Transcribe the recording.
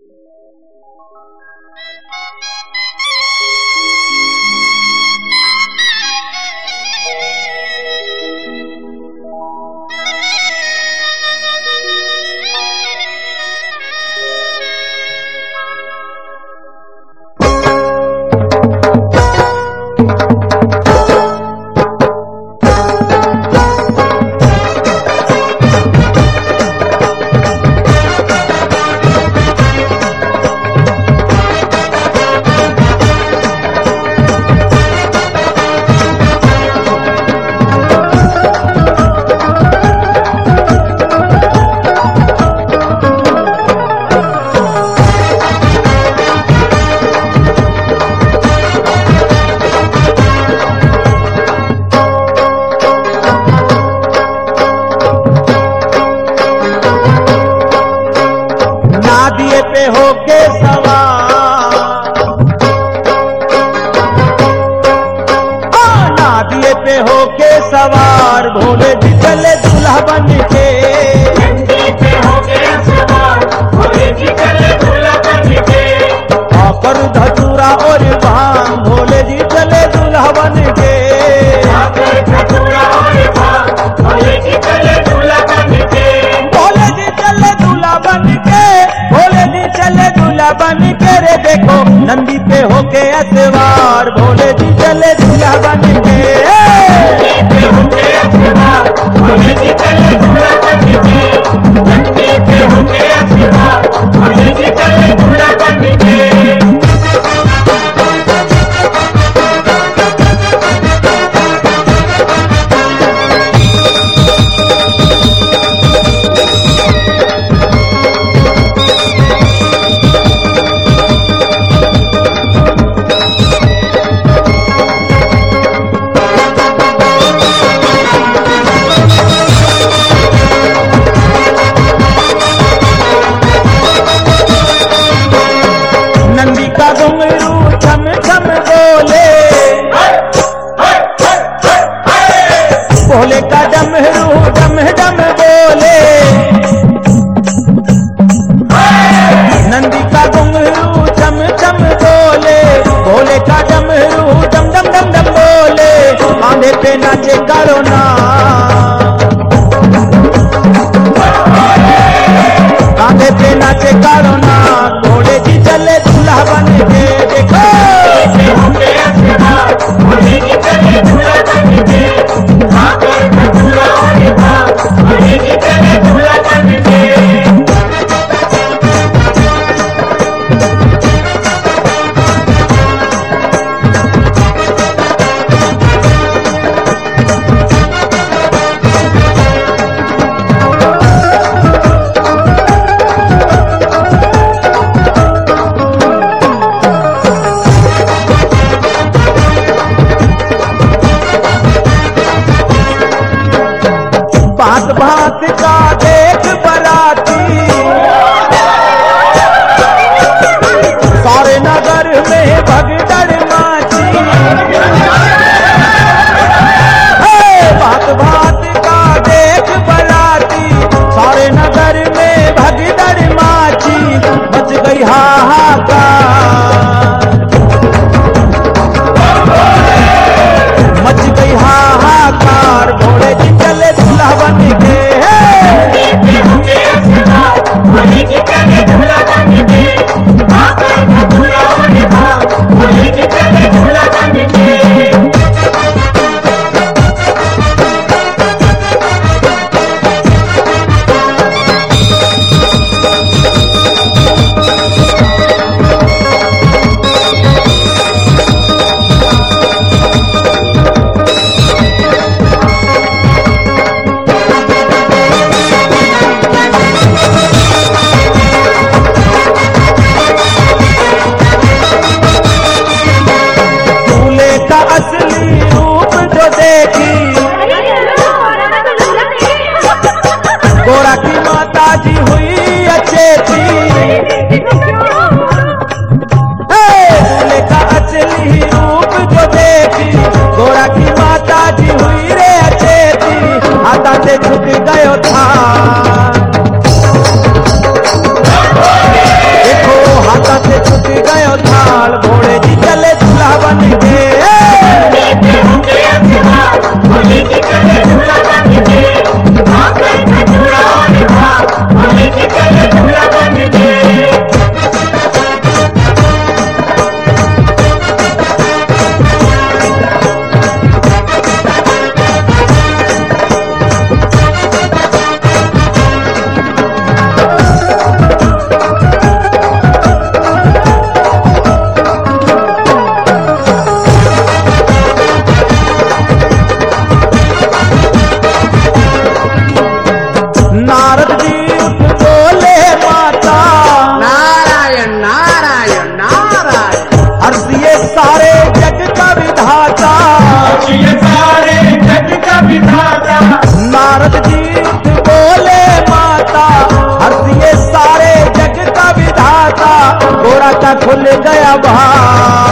होके सवार, नादिए पे होके सवार, भोले जी चले दूल्हा बन के। नंदी पे होके सवार, भोले जी चले दूल्हा बन के। आकर धतूरा और भांग, भोले जी चले दूल्हा बन के। आकर धतूरा और भांग, भोले जी चले दूल्हा बन के। भोले जी चले दूल्हा बन के, भोले जी चले दूल्हा बन के। रे देखो नंदी पे होके सवार, भोले जी चले दूल्हा बन के। नंदी पे होके सवार, भोले जी चले दूल्हा बन के। नंदी पे होके सवार, भोले जी चले दूल्हा बन के। नंदी का घुंघरू छम छम बोले, भोले का डमरू डम डम बोले। नंदी का घुंघरू छम छम बोले, भोले का डमरू डम डम डम डम बोले। आंधे पे नाचे करो ना, आंधे पे नाचे करो ना, भोले जी चले दूल्हा बन के। देखो होके सवार, भोले जी चले दूल्हा बन के। आकर धतूरा और भांग, भोले जी चले दूल्हा बन के। खुल गया भार।